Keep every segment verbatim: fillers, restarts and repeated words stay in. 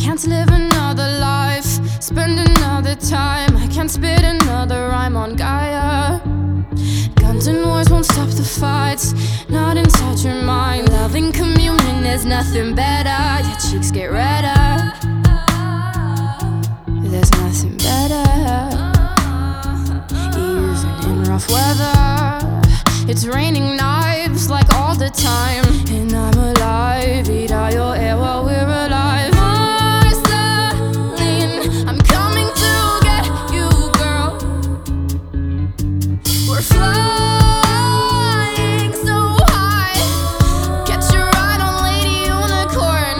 can't live another life, spend another time. I can't spit another rhyme on Gaia. Guns and wars won't stop the fights, not inside your mind. Loving communion is nothing better. Your cheeks get redder. There's nothing better. Even in rough weather, it's raining knives like all the time. And I'm alive, eat all your air while we're alive. Marceline, I'm coming to get you, girl. We're flying so high, catch your ride on Lady Unicorn.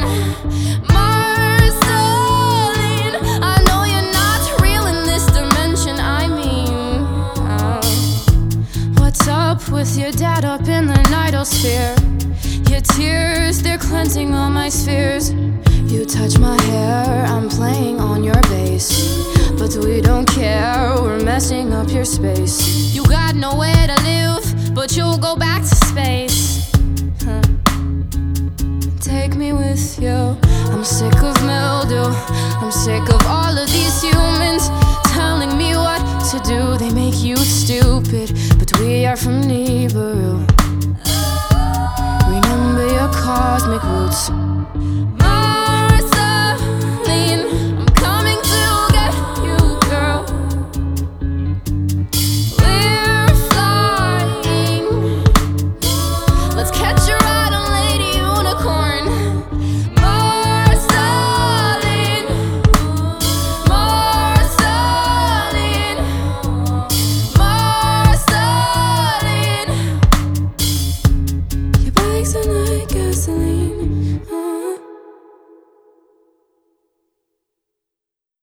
Marceline, I know you're not real in this dimension. I mean, uh, what's up with your dad up in the nightosphere? Your tears, they're cleansing all my spheres. You touch my hair, I'm playing on your bass. But we don't care, we're messing up your space. You got nowhere to live, but you'll go back to space. Huh. Take me with you. I'm sick of mildew, I'm sick of all of these humans telling me what to do. They make you stupid, but we are from Nibiru. Remember your cosmic roots.